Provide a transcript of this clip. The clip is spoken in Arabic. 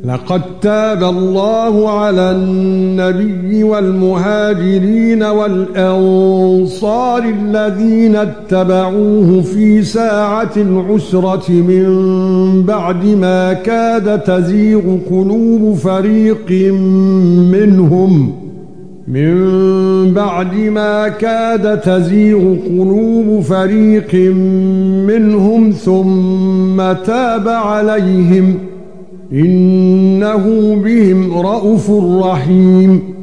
لقد تاب الله على النبي والمهاجرين والأنصار الذين اتبعوه في ساعة العسرة من بعد ما كاد تزيغ قلوب فريق منهم ثم تاب عليهم إنه بهم رءوف رحيم.